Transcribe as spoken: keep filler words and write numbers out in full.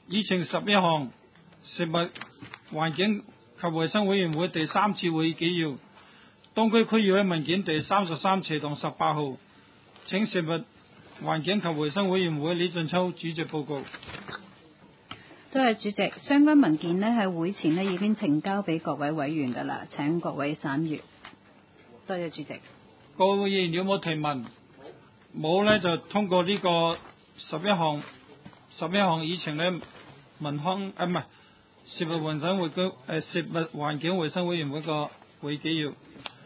議程十一項，食物環境及衛生委員會第三次會議紀要，東區區議會文件第三十三斜同十八號，請食物環境及衛生委員會李俊秋主席報告。 多謝主席，相關文件呢喺會前呢已經呈交俾各位委員㗎啦，請各位審閱。多謝主席。 各位議員有冇提問？冇呢就通過呢個十一項十一項議程呢，民康啊唔係食物環境會誒食物環境衛生委員會個會紀要。